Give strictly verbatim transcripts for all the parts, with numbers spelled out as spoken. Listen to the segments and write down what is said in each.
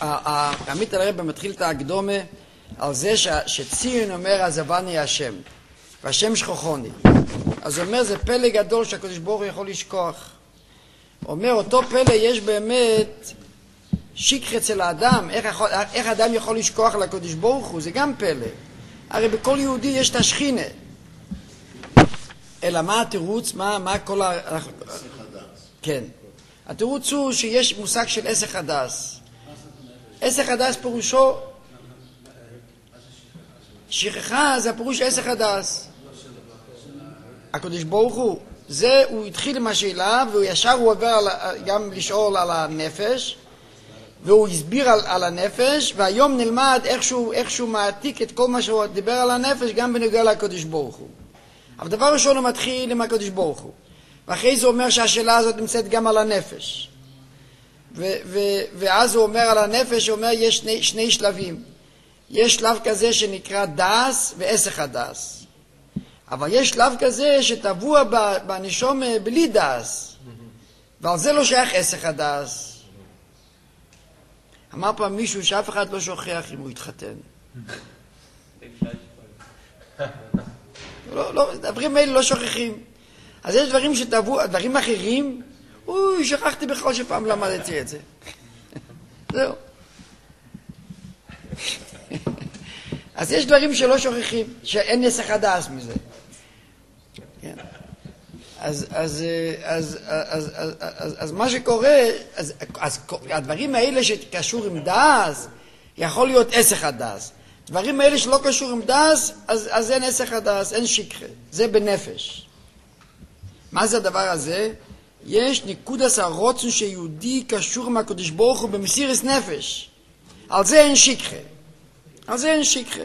עמית הרב מתחיל את ההקדומה על זה שציון אומר עזבני השם והשם שכחוני. אז הוא אומר זה פלא גדול שהקדוש ברוך הוא יכול לשכוח. הוא אומר אותו פלא יש באמת שיקר אצל האדם, איך, יכול, איך אדם יכול לשכוח לקדוש ברוך הוא, זה גם פלא. הרי בכל יהודי יש את השכינה. אלא מה התירוץ? מה, מה כל ה... כן. התירוץ הוא שיש מושג של עסק הדס. עסק הדס פירושו שכחה, זה הפירוש עסק הדס. הקדוש ברוך הוא, זה הוא התחיל עם השאלה והוא ישר הוא עובר על, גם לשאול על הנפש והוא הסביר על, על הנפש, והיום נלמד איכשהו, איכשהו מעתיק את כל מה שהוא דיבר על הנפש גם בנוגע לקדוש ברוך הוא. אבל דבר ראשון הוא מתחיל עם הקדוש ברוך הוא, ואחרי זה הוא אומר שהשאלה הזאת נמצאת גם על הנפש. ו- ו- ואז הוא אומר על הנפש, הוא אומר יש שני, שני שלבים. יש שלב כזה שנקרא דאס ועסק הדאס. אבל יש שלב כזה שטבוע בנשום בלי דאס. ועל זה לא שייך עסק הדאס. אמר פעם מישהו שאף אחד לא שוכח אם הוא התחתן. לא, לא, דברים האלה לא שוכחים. אז יש דברים שטבעו, דברים אחרים, אוי, שכחתי בכלל שפעם למדתי את זה. זהו. אז יש דברים שלא שוכחים, שאין עסק הדאס מזה. כן. אז, אז, אז, אז, אז, אז, אז מה שקורה, אז, אז הדברים האלה שקשור עם דאס, יכול להיות עסק הדאס. דברים האלה שלא קשור עם דאס, אז, אז אין עסק הדאס, אין שיקרה. זה בנפש. מה זה הדבר הזה? יש נקודס הרוצן שיהודי קשור עם הקדוש ברוך הוא במסירת נפש. על זה אין שיקרה. על זה אין שיקרה.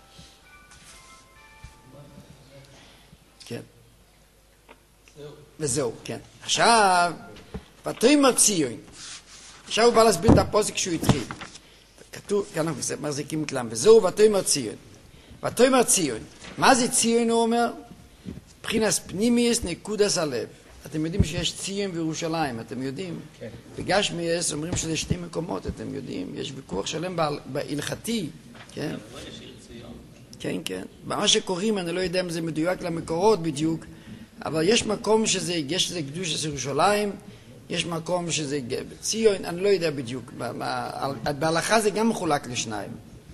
כן. וזהו, כן. עכשיו, ותאמר ציון. עכשיו הוא בא להסביר את הפוסק כשהוא התחיל. כתוב, כאן אנחנו מחזיקים כלם. וזהו ותאמר ציון. ותאמר ציון. מה זה ציון הוא אומר? מבחינת פנימיוס נקודס הלב. אתם יודעים שיש ציון בירושלים, אתם יודעים? כן. בגשמיאס אומרים שזה שני מקומות, אתם יודעים? יש ויכוח שלם בהלכתי, כן? כן, כן. מה שקוראים, אני לא יודע אם זה מדויק למקורות בדיוק, אבל יש מקום שזה, יש שזה קדוש של ירושלים, יש מקום שזה ציון, אני לא יודע בדיוק. בהלכה זה גם מחולק לשניים.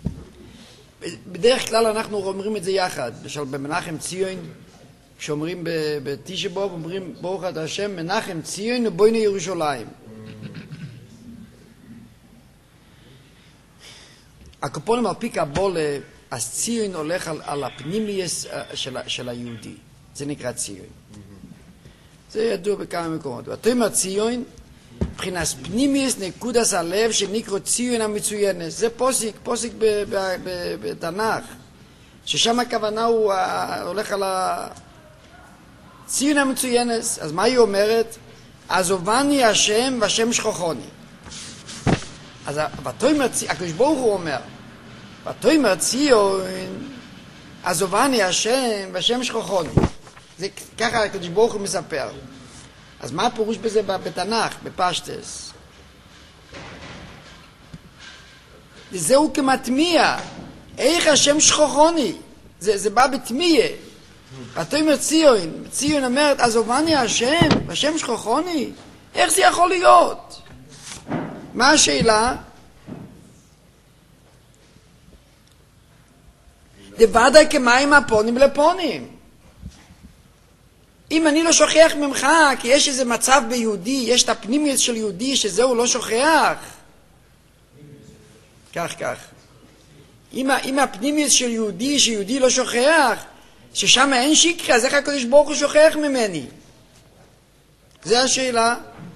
בדרך כלל אנחנו אומרים את זה יחד, למשל במנחם ציון, כשאומרים בתשעה באב, אומרים ברוך אתה השם מנחם ציון ובוינו ירושלים. הקופונים על פי קבולה, אז ציון הולך על, על הפנימיוס של, של היהודי. זה נקרא ציון. זה ידוע בכמה מקומות. ותאמר ציון, מבחינת פנימיוס נקודס הלב שנקרא ציון המצוינס. זה פוסק, פוסק בתנ"ך, ששם הכוונה הוא הולך על ה... ציון המצוינס. אז מה היא אומרת? עזובני השם והשם שכחוני. אז ותאמר ציון, הקדוש ברוך הוא אומר, ותאמר ציון, עזובני השם והשם שכחוני. זה ככה הקדוש ברוך הוא מספר. אז מה הפירוש בזה בתנ"ך, בפשטס? זהו כמטמיע. איך השם שכחוני? זה, זה בא בתמיע. ותאמר ציון, ציון אומרת, עזובני השם, השם שכחוני? איך זה יכול להיות? מה השאלה? דוודאי כמים הפונים לפונים. אם אני לא שוכח ממך, כי יש איזה מצב ביהודי, יש את הפנימיות של יהודי שזהו לא שוכח. כך, כך. אם, אם הפנימיות של יהודי, שיהודי לא שוכח, ששם אין שיקרה, אז איך הקדוש ברוך הוא שוכח ממני? זה השאלה.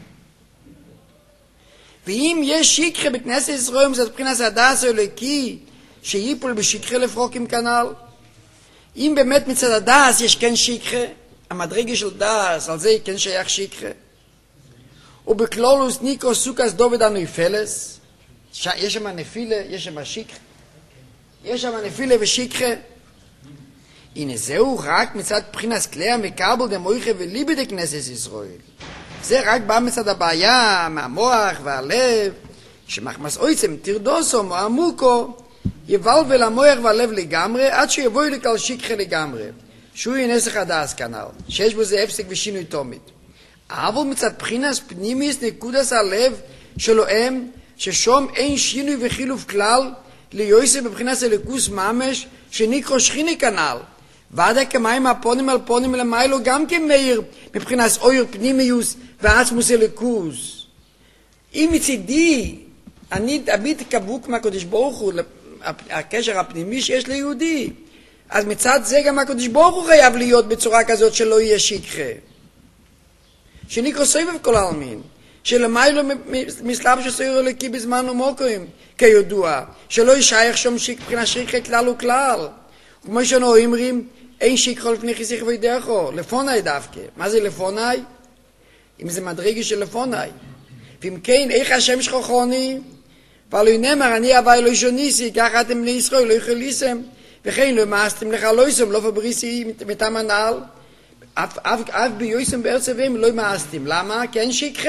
ואם יש שיקרה בכנסת ישראל, זה מבחינת הדס האלוקי, שיפול בשיקרה לפרוקים כנ"ל. אם באמת מצד הדס יש כן שיקרה, המדרגה של דס, על זה כן שייך שיקרה. ובכלולוס ניקרו סוכס דוד הנויפלס, יש שם נפילה, יש שם שיקרה. יש שם נפילה ושיקרה. הנה זהו רק מצד בחינת כלי המקבל דמויכה וליבי דכנסת ישראל. זה רק בא מצד הבעיה, מהמוח והלב, שמחמס אויצם תרדוסום או עמוקו, יבלבל המוח והלב לגמרי, עד שיבואו לקל שיקחה לגמרי. שהוא ינסח הדס כנ"ל, שיש בו זה הפסק ושינוי תומית. אבל מצד בחינס פנימיס נקודס הלב שלו הם, ששום אין שינוי וחילוף כלל, ליוסף בבחינס הלכוס ממש, שנקרא שכיני כנ"ל. ועדה כמים הפונים על פונים למיילו גם כמאיר, מבחינס אויר פנימיוס ועצמוס הלכוס. אם מצידי, אני תמיד כבוק מהקדוש ברוך הוא, הקשר הפנימי שיש ליהודי, אז מצד זה גם הקדוש ברוך הוא חייב להיות בצורה כזאת שלא יהיה שיקחה. שנקרא סובב כל העלמין, שלמיילו מסלב שסויר אלוקי בזמן ומוקרים, כידוע, שלא ישייך שום שיק מבחינה שיקחה כלל וכלל. כמו שאנו אומרים, אין שיקחה לפני חיסיך וידךו, לפוני דווקא. מה זה לפוני? אם זה מדרגה של לפוני. ואם כן, איך השם שכחוני? ועלו נאמר, אני אבא אלוהי שוניסי, ככה אתם בני ישראל, לא יכוליסם. וכן לא מאסתם לך לא יסום, לא פבריסי מתם הנעל. אף ביוסם בארץ אביהם לא מאסתם. למה? כי אין שיקחה?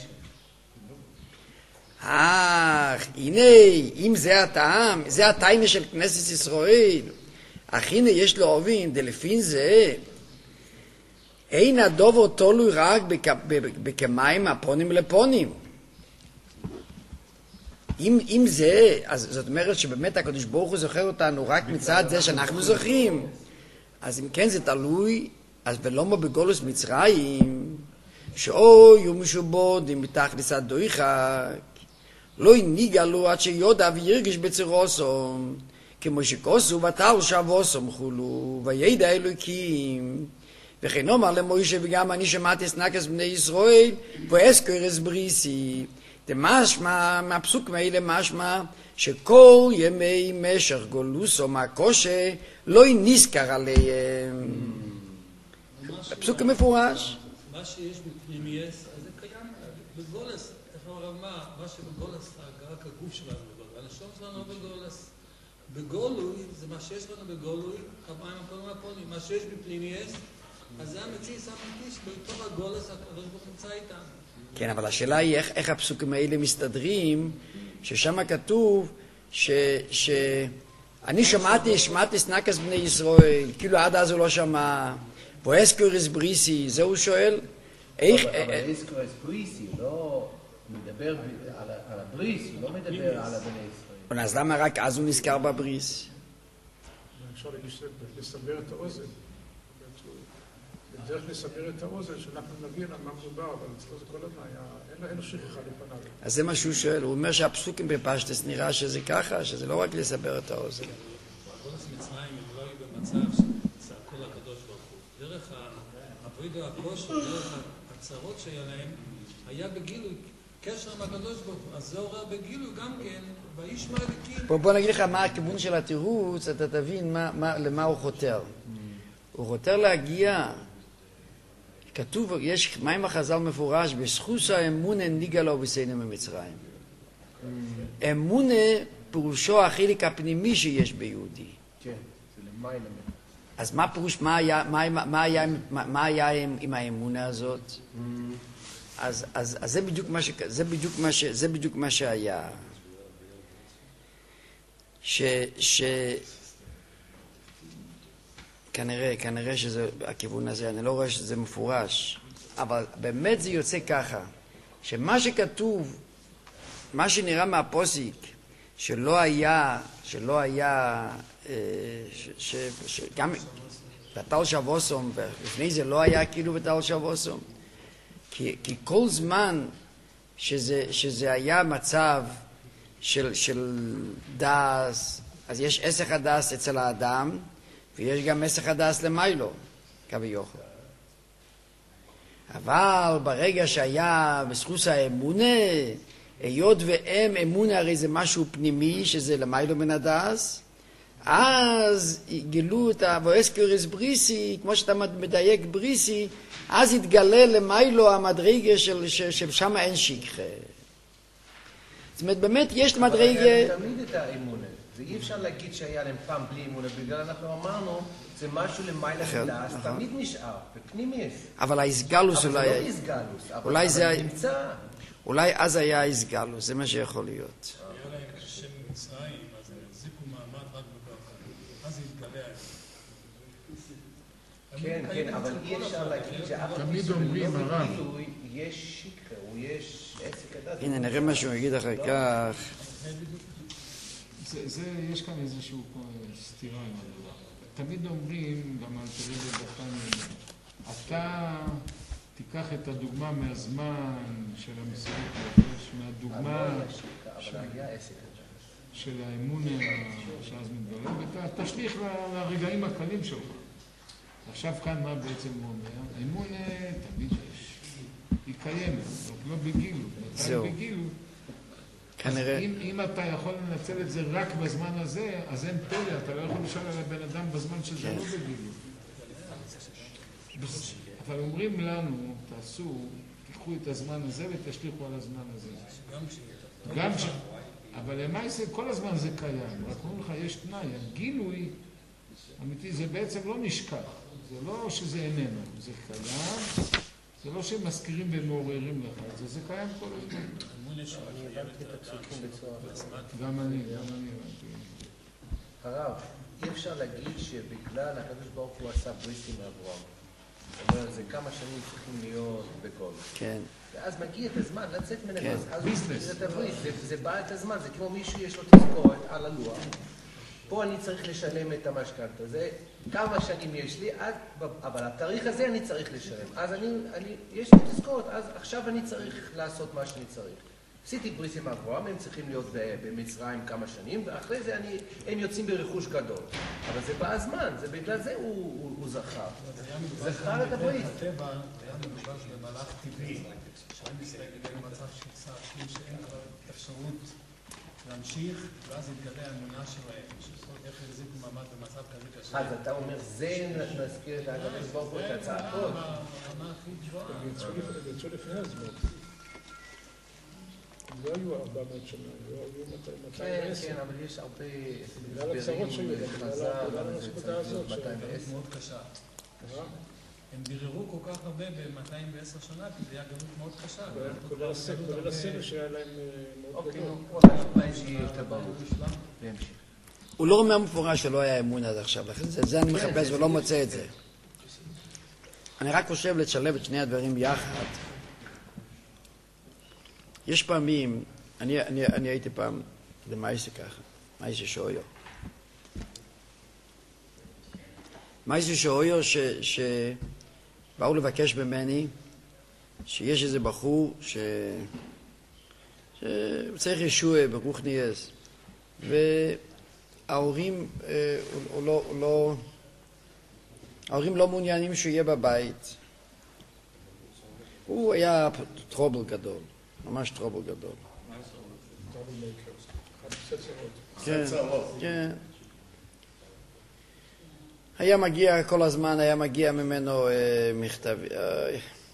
אך, הנה, אם זה הטעם, זה הטעם של כנסת ישראל. אך הנה יש לו אובין, דלפין זה. אין הדובר תולוי רק בכמים הפונים לפונים. אם, אם זה, אז זאת אומרת שבאמת הקדוש ברוך הוא זוכר אותנו רק מצד זה שאנחנו זוכרים. אז אם כן זה תלוי, אז ולמה בגולוס מצרים, שאוי ומשובודים מתחת דויחק, לא ניגלו עד שיודע וירגיש בצירוסום, כמו שכוסו בתל שבוסום חולו, וידע אלוקים. וכן אומר למוישה וגם אני שמעתי סנקס בני ישראל, ואסקרס בריסי. משמע, מהפסוק מאלה משמע, שכל ימי משך גולוסו מהקושה לא נזכר עליהם. הפסוק מפורש. מה שיש בפנימייס, אז זה קיים בגולס, איך אומר מה, מה שבגולס, רק הגוף שלנו בגולס, הנשום שלנו בגולס. בגולוי, זה מה שיש לנו בגולוי, כמיים הפונים הפונים, מה שיש בפנימייס, אז זה המציס האמיתי שבתוך הגולס הקדוש ברוך הוא נמצא איתנו. כן, אבל השאלה היא איך, איך הפסוקים האלה מסתדרים, ששם כתוב ש, ש... אני שמעתי, שמעתי סנקס בני ישראל, כאילו עד אז הוא לא שמע, ואסקורס בריסי, זה הוא שואל, איך... אבל אסקורס בריסי, הוא לא מדבר על הבריס, הוא לא מדבר על הבני ישראל. אז למה רק אז הוא נזכר בבריס? אפשר לסבר את האוזן. דרך לסבר את האוזן, שאנחנו נבין על מה מדובר, אבל אצלו זה כל הזמן, אין לו שכחה לפניו. אז זה מה שהוא שואל, הוא אומר שהפסוקים בפשטס נראה שזה ככה, שזה לא רק לסבר את האוזן. גולס מצרים הם לא היו במצב שצעקו לקדוש ברוך הוא. דרך הפרידו הקושר, דרך הצרות שהיה להם, היה בגילוי קשר עם הקדוש ברוך הוא. אז זה עורר בגילוי גם כן, וישמע אלוקים. בוא, בוא נגיד לך מה הכיוון של התירוץ, אתה תבין מה, מה, למה הוא חותר. הוא חותר להגיע... כתוב, יש מים החז"ל מפורש, בסחוס האמונה ניגלה ובסיינה ממצרים. אמונה פירושו החלק הפנימי שיש ביהודי. כן, זה למעלה. אז מה פירוש, מה היה, מה, מה היה, מה היה עם, עם האמונה הזאת? אז, אז, אז זה בדיוק מה ש, זה בדיוק מה ש, זה בדיוק מה שהיה. ש, ש, כנראה, כנראה שזה הכיוון הזה, אני לא רואה שזה מפורש, אבל באמת זה יוצא ככה, שמה שכתוב, מה שנראה מהפוסיק, שלא היה, שלא היה, ש, ש, שגם בתל שבוסום, ולפני זה לא היה כאילו בתל שבוסום, כי, כי כל זמן שזה, שזה היה מצב של, של דס, אז יש עסק הדס אצל האדם, ויש גם מסך הדס למיילו, כביכול. אבל ברגע שהיה בסחוס האמונה, היות והם אמונה הרי זה משהו פנימי, שזה למיילו מן הדס, אז גילו את הווסקרס בריסי, כמו שאתה מדייק בריסי, אז התגלה למיילו המדרגה של, ששם אין שכחה. זאת אומרת, באמת יש מדרגה... אבל היה תמיד את האמונה. ואי אפשר להגיד שהיה להם פעם בלי אמונה, בגלל אנחנו אמרנו, זה משהו למעלה מדס, תמיד נשאר, בפנימי יש. אבל ההסגלוס אולי... אולי... אבל זה לא הסגלוס, אולי אבל זה... נמצא. אולי אז היה הסגלו, זה מה שיכול להיות. היה להם שם מצרים, אז הם החזיקו מעמד רק בכוח. אז התגלה. כן, כן, אבל אי אפשר להגיד שאף תמיד אומרים הרב. יש שיקר, הוא יש עסק הדת. הנה, נראה מה שהוא יגיד אחר כך. זה, זה, יש כאן איזשהו סתירה עם הדבר. תמיד אומרים, גם על תראי בבחן, אתה תיקח את הדוגמה מהזמן של המסירות נפש, מהדוגמה של האמון שאז מתגלה, ואתה תשליך לרגעים הקלים שלך. עכשיו כאן מה בעצם הוא אומר? האמון תמיד יש, היא קיימת, לא בגילו. זהו. בגילו. כנראה. אם, אם אתה יכול לנצל את זה רק בזמן הזה, אז אין פלא, אתה לא יכול לשאול על הבן אדם בזמן שזה כן. לא בגילו. אבל אומרים לנו, תעשו, תיקחו את הזמן הזה ותשליחו על הזמן הזה. גם ש... אבל למעשה כל הזמן זה קיים, רק אומרים לך, יש תנאי, הגילוי אמיתי, זה בעצם לא נשכח, זה לא שזה איננו, זה קיים, זה לא שהם מזכירים ומעוררים לך את זה, זה קיים כל הזמן. אני הבנתי את הפסוקים בצורה. גם אני, גם אני הבנתי. הרב, אי אפשר להגיד שבגלל הקדוש ברוך הוא עשה בריסים מאברהם. זאת אומרת, זה כמה שנים צריכים להיות בגול. כן. ואז מגיע את הזמן לצאת מנכס, כן. אז הוא ביזנס. מסביר את הבריס, זה, זה בא את הזמן, זה כמו מישהו יש לו תזכורת על הלוח. פה אני צריך לשלם את המשכנתא, זה כמה שנים יש לי, אז, אבל התאריך הזה אני צריך לשלם. אז אני, אני, יש לי תזכורת, אז עכשיו אני צריך לעשות מה שאני צריך. עשיתי בריס עם אברהם, הם צריכים להיות במצרים כמה שנים, ואחרי זה אני, הם יוצאים ברכוש גדול. אבל זה בא הזמן, זה בגלל זה הוא, הוא, הוא זכר. זכר את הבריס. בטבע היה מדובר במהלך טבעי, שעם ישראל הגיע למצב של שאין כבר אפשרות להמשיך, ואז התגלה האמונה שלהם, איך החזיקו מעמד במצב כזה קשה. אז אתה אומר, זה נזכיר את הקדוש ברוך הוא, את הצעקות. הרמה הכי גבוהה. הם יצאו לפני הזמן. לא היו ארבע מאות שנה, היו מאתיים ועשר. כן, כן, אבל יש הרבה בגלל הצרות שהיו, חז"ל, בגלל אבל זה הנקודה צריך להיות הזאת, מאתיים ועשר. מאוד קשה. הם ביררו כל כך הרבה ב-מאתיים ועשר שנה, כי זה היה גלות מאוד קשה. כולל הסדר שהיה להם מאוד אוקיי, גדול. נו, אולי שיהיה יותר ברור. בהמשך. הוא לא אומר מפורש שלא היה אמון עד עכשיו, לכן זה, זה אני מחפש ולא מוצא את זה. אני רק חושב לשלב את שני הדברים יחד. יש פעמים, אני, אני, אני הייתי פעם למעשה ככה, מעשה שאויו. מעשה שאויו ש, שבאו לבקש ממני שיש איזה בחור ש... שצריך ישוע ברוך נייס. וההורים, אה, הוא לא, הוא לא, ההורים לא מעוניינים שהוא יהיה בבית. הוא היה טרובל גדול. ממש טרובל גדול. כן, כן. היה מגיע כל הזמן, היה מגיע ממנו אה, מכתב. אה,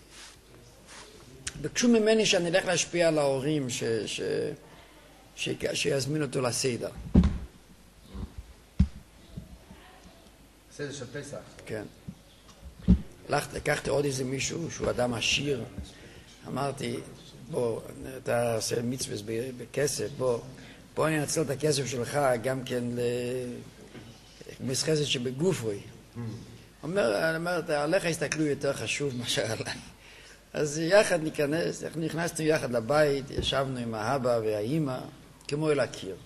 ביקשו ממני שאני אלך להשפיע על ההורים ש, ש, ש, שיזמין אותו לסדר. סדר של פסח. כן. הלכתי, לקחתי עוד איזה מישהו שהוא אדם עשיר. אמרתי, בוא, אתה עושה מצווה בכסף, בוא, בוא אני אנצל את הכסף שלך גם כן למסחסת שבגופוי. אומר, אומרת, עליך הסתכלו יותר חשוב מאשר עליי. אז יחד ניכנס, נכנסנו יחד לבית, ישבנו עם האבא והאימא, כמו אל הקיר.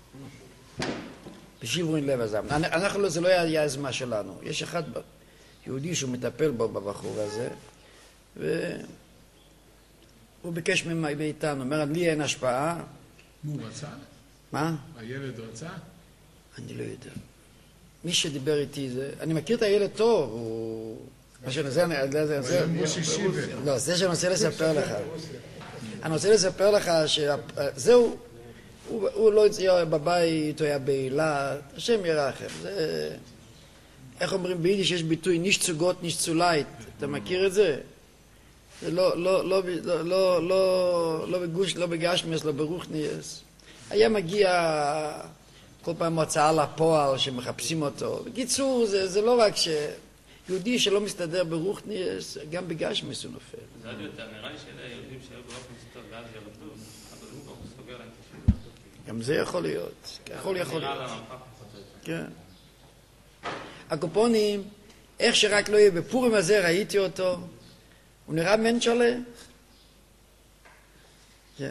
בשיברון לב הזמן. אנחנו, זה לא היה הזמן שלנו. יש אחד יהודי שהוא מטפל בו בבחור הזה, והוא ביקש מאיתנו, אומר, לי אין השפעה. הוא רצה? מה? הילד רצה? אני לא יודע. מי שדיבר איתי זה, אני מכיר את הילד טוב, הוא... מה שאני רוצה, לא, זה שאני רוצה לספר לך. אני רוצה לספר לך שזהו, הוא לא יצא בבית, הוא היה באילת, השם ירחם. זה, איך אומרים ביידיש, יש ביטוי, נישט צו גוט, נישט צו לייט. אתה מכיר את זה? זה לא, לא, לא, לא, לא, לא, לא בגוש, לא בגשמס, לא ברוחניאס. היה מגיע כל פעם הוצאה לפועל שמחפשים אותו. בקיצור, זה, זה לא רק ש... יהודי שלא מסתדר ברוחניאס, גם בגשמיס הוא נופל. זה עוד יותר, נראה לי שאלה יהודים שהיו באופן מסתור ואז ירדו, אבל הוא באופן סוגר להם את השאלה. גם זה יכול להיות. יכול יכול נראה להיות. לנו ככה פחות או יותר. כן. הקופונים, איך שרק לא יהיה בפורים הזה, ראיתי אותו, הוא נראה מנצ'לה. כן.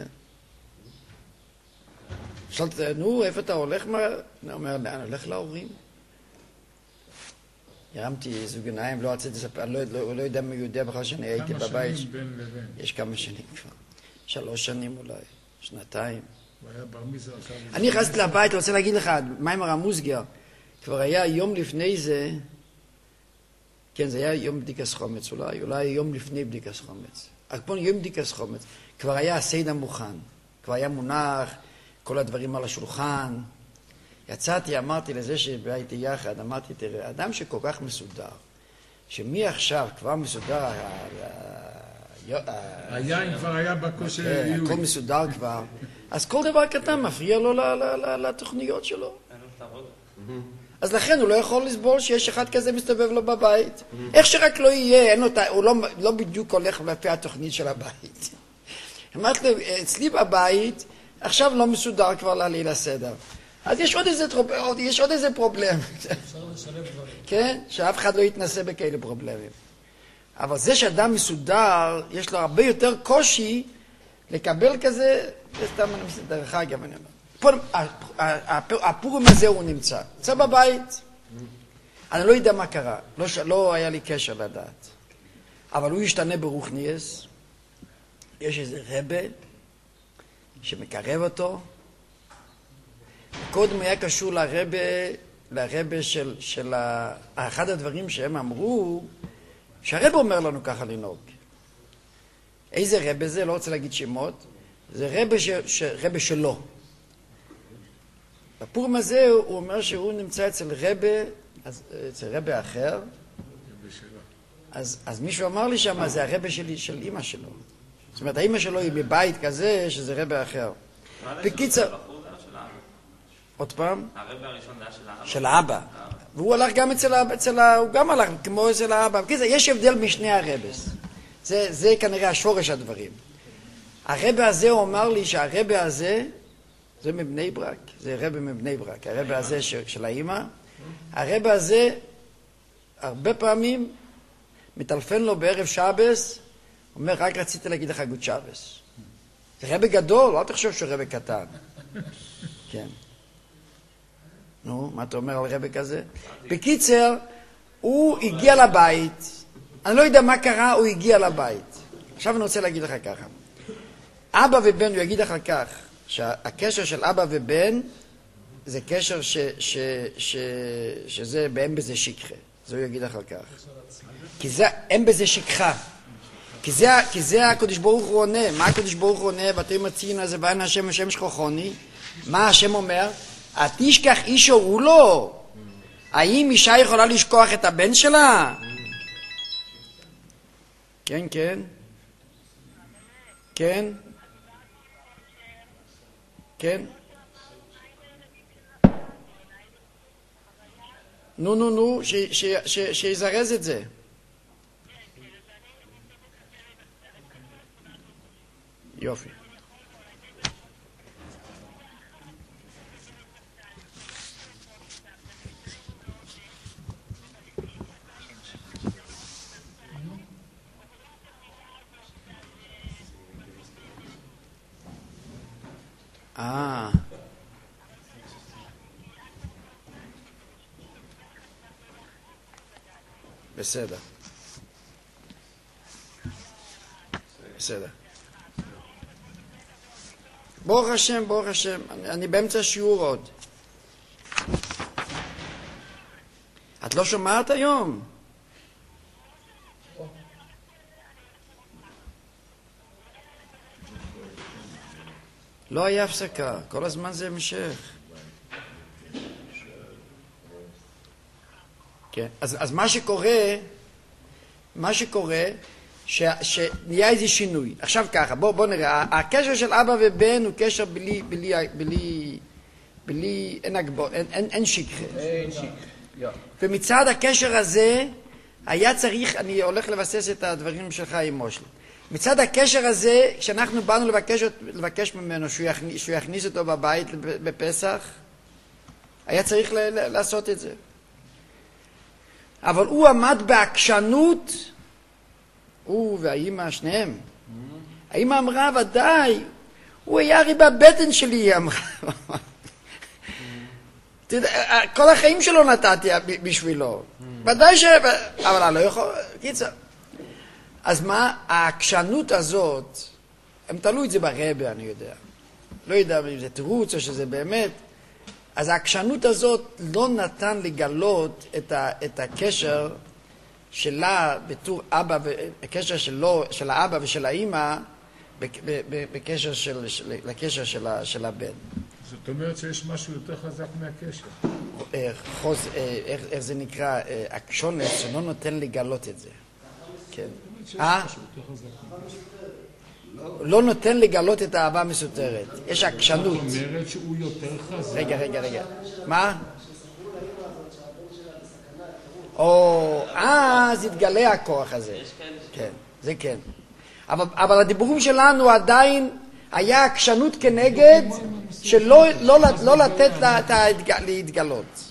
שאלתי, נו, איפה אתה הולך? מה? הוא אומר, לאן הולך להורים? הרמתי זוג עיניים, לא רציתי לספר, אני לא, לא, לא יודע מי יודע בכלל שאני הייתי בבית. כמה שנים בין לבין? יש כמה שנים כבר. שלוש שנים אולי, שנתיים. הוא היה בר מצווה עכשיו. אני נכנסתי לבית, אני רוצה להגיד לך, מיימר המוסגר, כבר היה יום לפני זה, כן, זה היה יום בדיקת חומץ, אולי, אולי יום לפני בדיקת חומץ. הקופון יום בדיקת חומץ, כבר היה הסדר מוכן, כבר היה מונח, כל הדברים על השולחן. יצאתי, אמרתי לזה שהייתי יחד, אמרתי, תראה, אדם שכל כך מסודר, שמי עכשיו כבר מסודר, היין כבר היה בכושר יהודי. הכל מסודר כבר, אז כל דבר קטן מפריע לו לתוכניות שלו. אז לכן הוא לא יכול לסבול שיש אחד כזה מסתובב לו בבית. איך שרק לא יהיה, הוא לא בדיוק הולך לפי התוכנית של הבית. אמרתי לו, אצלי בבית, עכשיו לא מסודר כבר לליל הסדר. אז יש עוד איזה, יש עוד איזה פרובלם. אפשר לשלב דברים. כן? שאף אחד לא יתנסה בכאלה פרובלמים. אבל זה שאדם מסודר, יש לו הרבה יותר קושי לקבל כזה, זה סתם אני מסתכל, דרך אגב, אני אומר. הפורים הזה הוא נמצא. נמצא בבית. אני לא יודע מה קרה. לא, לא היה לי קשר לדעת. אבל הוא ישתנה ברוחניאס. יש איזה רבה שמקרב אותו. קודם היה קשור לרבה, לרבה של, של ה... אחד הדברים שהם אמרו, שהרבה אומר לנו ככה לנהוג. איזה רבה זה? לא רוצה להגיד שמות. זה רבה, ש... ש... רבה שלו. בפורים הזה הוא אומר שהוא נמצא אצל רבה, אז, אצל רבה אחר. אז, אז מישהו אמר לי שמה, זה הרבה שלי, של אמא שלו. זאת אומרת, האמא שלו היא בבית כזה, שזה רבה אחר. בקיצר... עוד פעם? הרב הראשון זה היה של האבא. של האבא. והוא הלך גם אצל האבא, אצל ה... הוא גם הלך כמו אצל האבא. בקיצר, יש הבדל משני הרבס. זה, זה כנראה השורש הדברים. הרבה הזה הוא אמר לי שהרבה הזה, זה מבני ברק, זה רבה מבני ברק. הרבה הזה של, של האמא. הרבה הזה, הרבה פעמים, מטלפן לו בערב שבס, אומר, רק רציתי להגיד לך גוד שבס. זה רבה גדול, לא תחשוב שהוא רבה קטן. כן. נו, מה אתה אומר על רבה כזה? בקיצר, הוא הגיע לבית, אני לא יודע מה קרה, הוא הגיע לבית. עכשיו אני רוצה להגיד לך ככה. אבא ובן, הוא יגיד לך כך, שהקשר של אבא ובן, זה קשר ש, ש, ש, שזה, באין בזה שכחה. זה הוא יגיד לך כך. כי זה, אין בזה שכחה. כי זה, כי זה הקדוש ברוך הוא עונה. מה הקדוש ברוך הוא עונה? ואתם מציעים על זה בעין השם השם שכחוני. מה השם אומר? התשכח אישו הוא לא. האם אישה יכולה לשכוח את הבן שלה? כן, כן. כן. כן. נו, נו, נו, שיזרז את זה. יופי. אה. בסדר. בסדר. ברוך השם, ברוך השם. אני, אני באמצע שיעור עוד. את לא שומעת היום? לא היה הפסקה, כל הזמן זה המשך. כן, אז, אז מה שקורה, מה שקורה, ש, שנהיה איזה שינוי. עכשיו ככה, בוא, בוא נראה, הקשר של אבא ובן הוא קשר בלי, בלי, בלי, בלי, אין הגבול, אין, אין, אין שכחה. אין שכחה. ומצד הקשר הזה, היה צריך, אני הולך לבסס את הדברים שלך עם מושל. מצד הקשר הזה, כשאנחנו באנו לבקש, לבקש ממנו שהוא יכניס, שהוא יכניס אותו בבית בפסח, היה צריך ל- ל- לעשות את זה. אבל הוא עמד בעקשנות, הוא והאימא, שניהם. האימא אמרה, ודאי, הוא היה הרי בבטן שלי, היא אמרה. כל החיים שלו נתתי בשבילו. ודאי ש... אבל אני לא יכול... קיצר. אז מה, העקשנות הזאת, הם תלו את זה ברבי, אני יודע. לא יודע אם זה תירוץ או שזה באמת. אז העקשנות הזאת לא נתן לגלות את, ה, את הקשר שלה בתור אבא, הקשר שלו, של האבא ושל האמא, בקשר של, לקשר של, של הבן. זאת אומרת שיש משהו יותר חזק מהקשר. חוז, איך, איך זה נקרא, הקשונס שלא נותן לגלות את זה. כן. אה? לא נותן לגלות את האהבה המסותרת. יש עקשנות. זאת אומרת שהוא יותר חזק. רגע, רגע, רגע. מה? או, אז התגלה הכוח הזה. כן, זה כן. אבל, אבל הדיבורים שלנו עדיין היה עקשנות כנגד שלא לא, לא לתת לה, לה, להתגלות.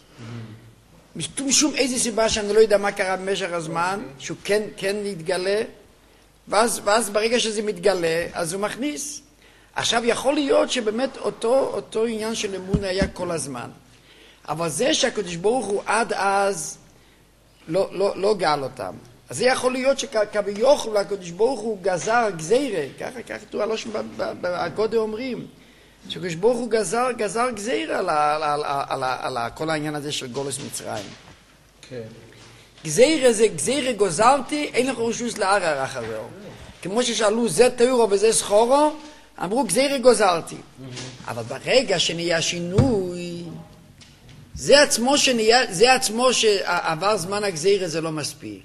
משום איזו סיבה שאני לא יודע מה קרה במשך הזמן, שהוא כן, כן להתגלה, ואז, ואז ברגע שזה מתגלה, אז הוא מכניס. עכשיו יכול להיות שבאמת אותו, אותו עניין של אמון היה כל הזמן. אבל זה שהקדוש ברוך הוא עד אז לא, לא, לא גאל אותם. אז זה יכול להיות שכביכול הקדוש ברוך הוא גזר גזירה, ככה, ככה כתוב הלושן בגודל אומרים, שקדוש ברוך הוא גזר, גזר גזירה על, על, על, על, על, על כל העניין הזה של גולוס מצרים. כן. גזירה זה, גזירה גוזרתי, אין לך רשוס לערער אחריו. כמו ששאלו, זה תאורו וזה סחורו, אמרו, גזירה גוזרתי. אבל ברגע שנהיה שינוי, זה עצמו שנהיה, זה עצמו שעבר זמן הגזירה זה לא מספיק.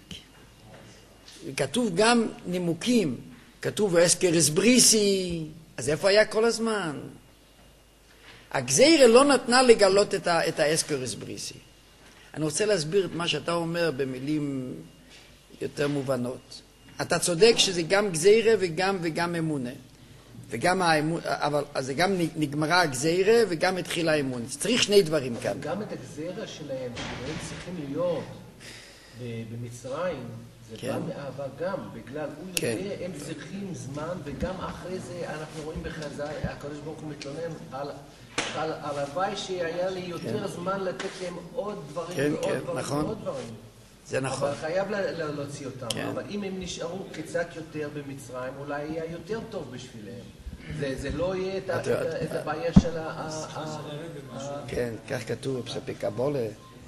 כתוב גם נימוקים, כתוב אסקרס בריסי, אז איפה היה כל הזמן? הגזירה לא נתנה לגלות את, ה, את האסקרס בריסי. אני רוצה להסביר את מה שאתה אומר במילים יותר מובנות. אתה צודק שזה גם גזירה וגם, וגם אמונה. וגם האמון, אבל אז זה גם נגמרה הגזירה וגם התחילה האמון. צריך שני דברים כאן. גם את הגזירה שלהם, שהם צריכים להיות במצרים, זה כן. בא מאהבה גם, בגלל הוא כן. יודע, הם צריכים זמן, וגם אחרי זה אנחנו רואים בחז"ל, הקדוש ברוך הוא מתלונן על, על, על הוואי שהיה לי יותר כן. זמן לתת להם עוד דברים כן, ועוד כן, דברים נכון. ועוד דברים. זה נכון. אבל חייב להוציא אותם, כן. אבל אם הם נשארו קצת יותר במצרים, אולי יהיה יותר טוב בשבילם. זה, זה לא יהיה את, את, את, את הבעיה של ה... ה, ה כן, כך כתוב, בפסקי קבולה.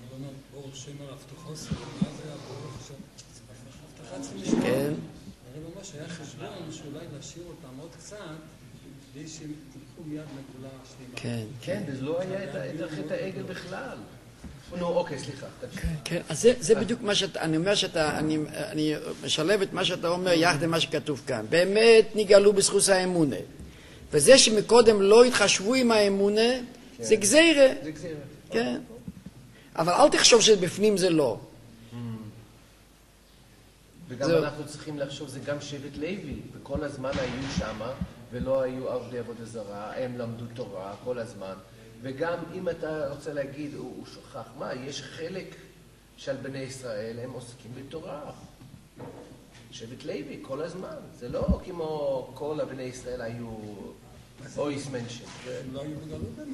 כן. הרי ממש היה חשבון שאולי נשאיר אותם עוד קצת, כדי שהם יקחו מיד נקודה שלמה. כן, כן, זה לא היה את חטא העגל בכלל. נו, אוקיי, סליחה. כן, אז זה בדיוק מה שאתה, אני אומר שאתה, אני משלב את מה שאתה אומר יחד עם מה שכתוב כאן. באמת נגאלו בזכות האמונה. וזה שמקודם לא התחשבו עם האמונה, זה גזירה. זה גזירה. כן. אבל אל תחשוב שבפנים זה לא. וגם אנחנו צריכים לחשוב, זה גם שבט לוי, וכל הזמן היו שמה, ולא היו עבדי עבודה זרה, הם למדו תורה כל הזמן. וגם אם אתה רוצה להגיד, הוא, הוא שוכח, מה, יש חלק של בני ישראל, הם עוסקים בתורה. שבט לוי, כל הזמן. זה לא כמו כל הבני ישראל היו אויס מנשן. הם לא היו בגלו באמת,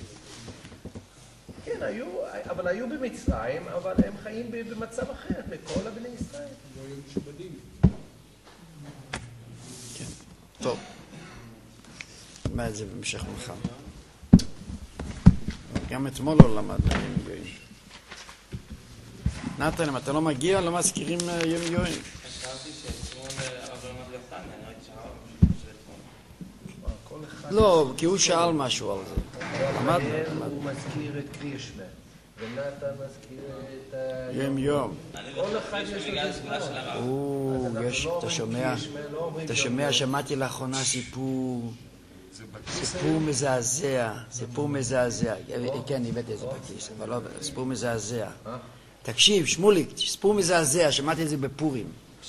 כן, היו, אבל היו במצרים, אבל הם חיים במצב אחר לכל הבני ישראל. לא היו משובדים. כן, טוב. נלמד את זה במשך מחר. גם אתמול לא למדנו יום יואים. נתן, אם אתה לא מגיע, לא מזכירים יום יואים. חשבתי שאתמול הרב לא למד לפני, אני ראיתי שהרב של אתמול. לא, כי הוא שאל משהו על זה. למדנו, למדנו. הוא מזכיר את קרישמה, ונתן מזכיר את ה... יום יום. כל אחד יש לו את או, יש, אתה שומע, אתה שומע, שמעתי לאחרונה סיפור, סיפור מזעזע, סיפור מזעזע. כן, הבאתי את זה בכיס, אבל לא, סיפור מזעזע. תקשיב, שמוליק, סיפור מזעזע, שמעתי את זה בפורים.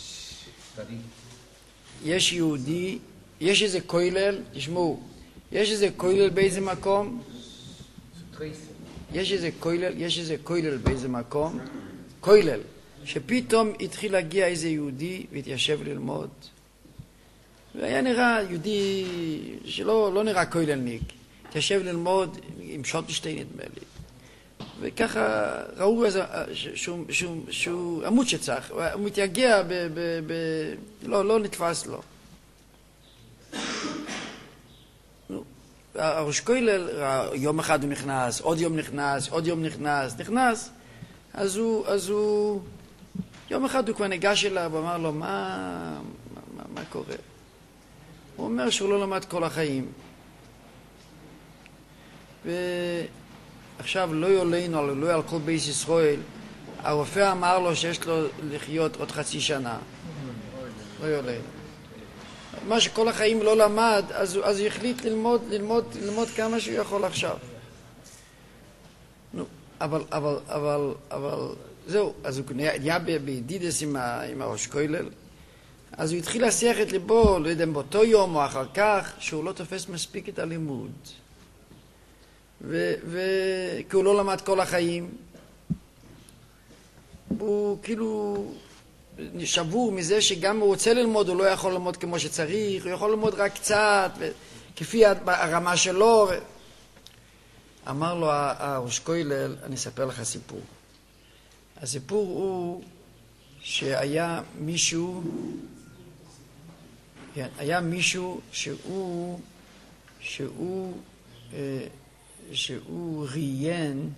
יש יהודי, יש איזה כולל, תשמעו, יש איזה כולל באיזה מקום, יש איזה כולל, יש איזה כולל באיזה מקום, כולל, שפתאום התחיל להגיע איזה יהודי והתיישב ללמוד. והיה נראה יהודי שלא לא נראה כוללניק, התיישב ללמוד עם שוטשטיין נדמה לי. וככה ראו איזה, שהוא, שהוא, שהוא עמוד שצריך, הוא מתייגע, ב, ב, ב, לא, לא נתפס לו. הראש כולל, יום אחד הוא נכנס, עוד יום נכנס, עוד יום נכנס, נכנס, אז הוא, אז הוא, יום אחד הוא כבר ניגש אליו ואמר לו, מה, מה, מה קורה? הוא אומר שהוא לא למד כל החיים. ועכשיו לא יולנו, לא על כל בייס ישראל, הרופא אמר לו שיש לו לחיות עוד חצי שנה. לא יולנו. מה שכל החיים לא למד, אז, אז הוא החליט ללמוד, ללמוד, ללמוד כמה שהוא יכול עכשיו. נו, אבל, אבל, אבל, אבל, זהו, אז הוא נהיה בידידס עם, עם הראש כולל, אז הוא התחיל להסיח את ליבו, לא יודע, באותו יום או אחר כך, שהוא לא תופס מספיק את הלימוד. ו, ו, כי הוא לא למד כל החיים, הוא כאילו שבור מזה שגם הוא רוצה ללמוד, הוא לא יכול ללמוד כמו שצריך, הוא יכול ללמוד רק קצת, כפי הרמה שלו. ו... אמר לו הראש כולל, אני אספר לך סיפור. הסיפור הוא שהיה מישהו, כן, היה מישהו שהוא, שהוא, שהוא ראיין,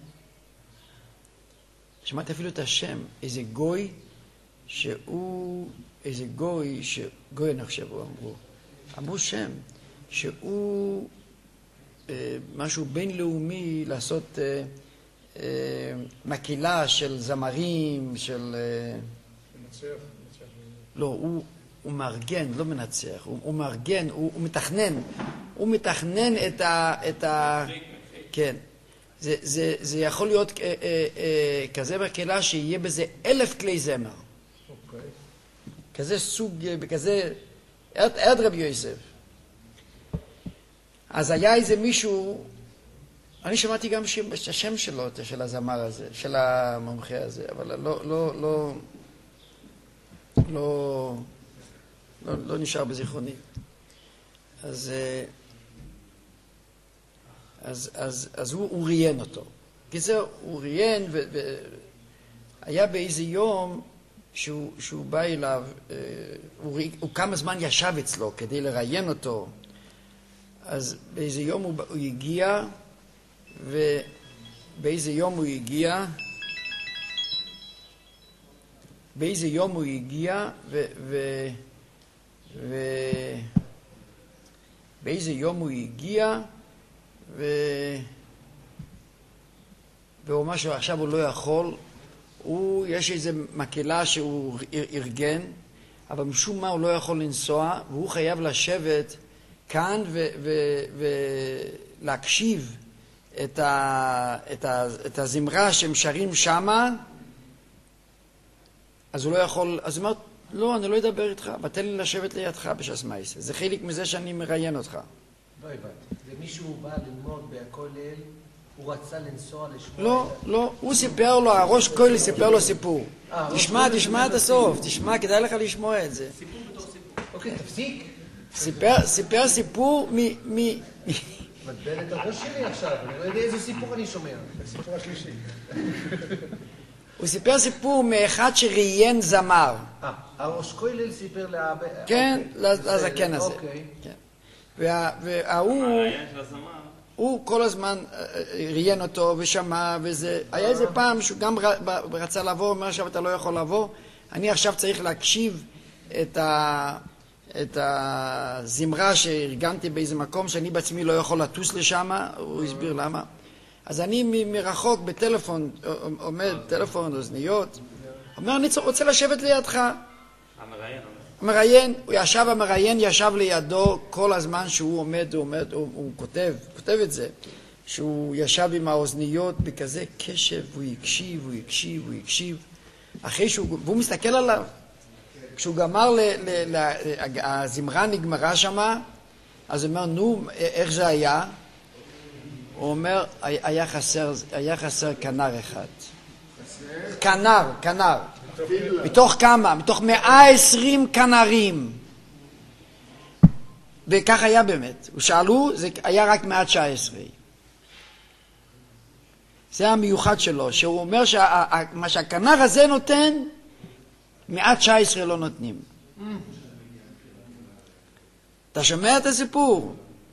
שמעתי אפילו את השם, איזה גוי, שהוא, איזה גוי, גוי אני חושב, אמרו, אמרו שם, שהוא אה, משהו בינלאומי לעשות אה, אה, מקהלה של זמרים, של... אה, מנצח, מנצח. לא, הוא, הוא מארגן, לא מנצח, הוא, הוא מארגן, הוא, הוא מתכנן, הוא מתכנן את ה... את ה כן. זה, זה, זה יכול להיות אה, אה, אה, כזה מקהלה שיהיה בזה אלף כלי זמר. אוקיי. כזה סוג, כזה, עד, עד רבי יוסף. אז היה איזה מישהו, אני שמעתי גם שם, השם שלו, של הזמר הזה, של המומחה הזה, אבל לא, לא, לא, לא, לא, לא, לא נשאר בזיכרוני. אז, אז, אז, אז הוא, הוא ראיין אותו. כי זה, הוא ראיין, והיה באיזה יום, שהוא, שהוא בא אליו, הוא, הוא כמה זמן ישב אצלו כדי לראיין אותו. אז באיזה יום הוא, הוא הגיע, ובאיזה יום הוא הגיע, באיזה יום הוא הגיע, ו... ו, ו באיזה יום הוא הגיע, ו... והוא אמר שעכשיו הוא לא יכול, הוא, יש איזו מקהלה שהוא ארגן, אבל משום מה הוא לא יכול לנסוע, והוא חייב לשבת כאן ולהקשיב את, ה, את, ה, את הזמרה שהם שרים שמה, אז הוא לא יכול, אז הוא אומר, לא, אני לא אדבר איתך, אבל לי לשבת לידך בש"ס מייסה. זה חלק מזה שאני מראיין אותך. לא הבנתי. זה מישהו בא ללמוד בכולל, הוא רצה לנסוע לשמוע... לא, לא, הוא סיפר לו, הראש כולל סיפר לו סיפור. תשמע, תשמע עד הסוף, תשמע, כדאי לך לשמוע את זה. סיפור בתור סיפור. אוקיי, תפסיק. סיפר סיפור מ... מדבר את הראש שלי עכשיו, אני לא יודע איזה סיפור אני שומע. הסיפור השלישי. הוא סיפר סיפור מאחד שראיין זמר. אה, הראש כולל סיפר לאבא... כן, לזקן הזה. אוקיי. וההוא... הרעיין של הזמר. הוא כל הזמן ראיין אותו ושמע וזה. היה איזה פעם שהוא גם רצה לבוא, הוא אומר עכשיו אתה לא יכול לבוא, אני עכשיו צריך להקשיב את ה... את הזמרה שארגנתי באיזה מקום שאני בעצמי לא יכול לטוס לשם, הוא הסביר למה. אז אני מ- מרחוק בטלפון, עומד, טלפון, אוזניות, אומר, אני רוצה לשבת לידך. המראיין. המראיין, הוא ישב, המראיין ישב לידו כל הזמן שהוא עומד, הוא עומד, הוא, הוא כותב, כותב את זה. שהוא ישב עם האוזניות בכזה קשב, הוא הקשיב, הוא הקשיב, הוא הקשיב. אחרי שהוא, והוא מסתכל עליו. כשהוא גמר, ל, ל, ל, הזמרה נגמרה שמה, אז הוא אומר, נו, איך זה היה? הוא אומר, היה חסר, היה חסר כנר אחד. כנר, כנר. מתוך כמה? מתוך מאה עשרים כנרים. וכך היה באמת. ושאלו, זה היה רק מאה תשע עשרה. זה המיוחד שלו, שהוא אומר שמה שהכנר הזה נותן, מאה תשע עשרה לא נותנים. אתה שומע את הסיפור?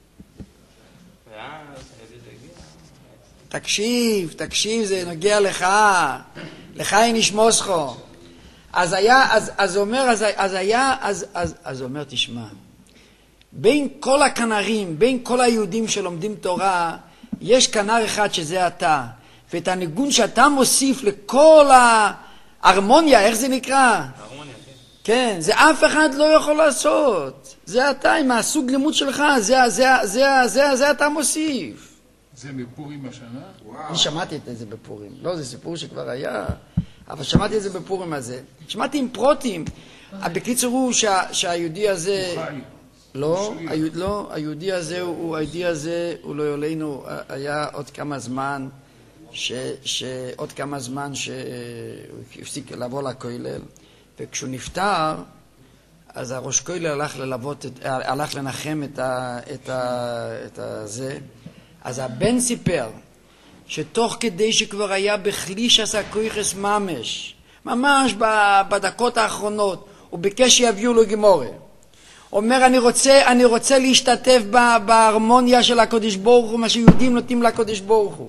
תקשיב, תקשיב, זה נוגע לך. לך אין ישמוסכו. אז היה, אז, אז אומר, אז, אז היה, אז, אז, אז אומר, תשמע, בין כל הכנרים, בין כל היהודים שלומדים תורה, יש כנר אחד שזה אתה. ואת הניגון שאתה מוסיף לכל ההרמוניה, איך זה נקרא? הרמוניה, כן. כן, זה אף אחד לא יכול לעשות. זה אתה, עם הסוג לימוד שלך, זה, זה, זה, זה, זה אתה מוסיף. זה בפורים השנה? אני שמעתי את זה בפורים. לא, זה סיפור שכבר היה, אבל שמעתי את זה בפורים הזה. שמעתי עם פרוטים. בקיצור הוא שה, שהיהודי הזה... לא, לא, היהודי הזה, הוא, היהודי הזה, הוא לא יולנו, היה עוד כמה זמן, ש, שעוד כמה זמן שהוא הפסיק לבוא לכולל, וכשהוא נפטר, אז הראש כולל הלך ללוות, הלך לנחם את ה, את ה, את הזה, אז הבן סיפר, שתוך כדי שכבר היה בחליש עשה כויחס ממש, ממש בדקות האחרונות, הוא ביקש שיביאו לו גמורה. אומר, אני רוצה, אני רוצה להשתתף בהרמוניה של הקודש ברוך הוא, מה שיהודים נותנים לקודש ברוך הוא.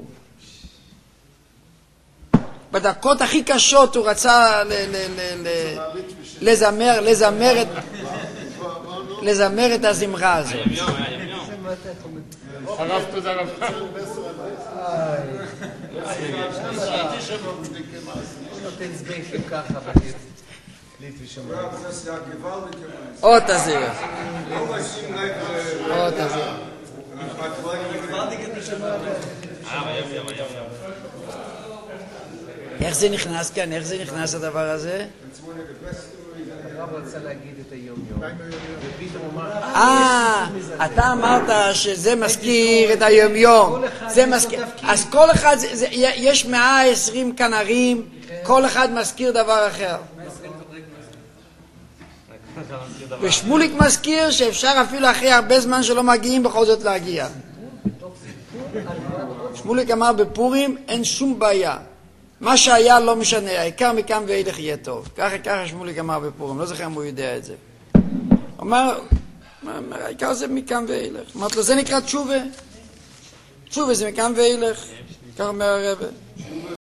בדקות הכי קשות הוא רצה ל, ל, ל, ל, לזמר, לזמר את, לזמר את הזמרה הזאת. הרב, תודה רב. הוא נותן זבייפים ככה עוד תזיר. עוד תזיר. איך זה נכנס כאן? איך זה נכנס הדבר הזה? הרב רצה להגיד את היום יום. ופתאום הוא אמר, אה, אתה אמרת שזה מזכיר את היום יום. זה מזכיר. אז כל אחד, יש מאה ועשרים כנרים, כל אחד מזכיר דבר אחר. ושמוליק מזכיר שאפשר אפילו אחרי הרבה זמן שלא מגיעים בכל זאת להגיע. שמוליק אמר בפורים אין שום בעיה. מה שהיה לא משנה, העיקר מכאן ואילך יהיה טוב. ככה ככה שמוליק אמר בפורים, לא זוכר אם הוא יודע את זה. הוא אמר, העיקר זה מכאן ואילך. אמרת לו, זה נקרא תשובה. תשובה זה מכאן ואילך. ככה אומר הרב.